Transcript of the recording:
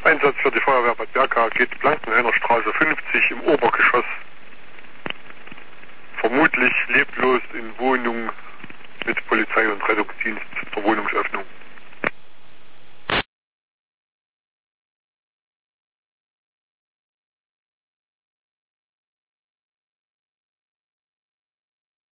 Einsatz für die Feuerwehr Bad Berka geht Blankenhainer Straße 50 im Obergeschoss. Vermutlich leblos in Wohnung mit Polizei und Rettungsdienst.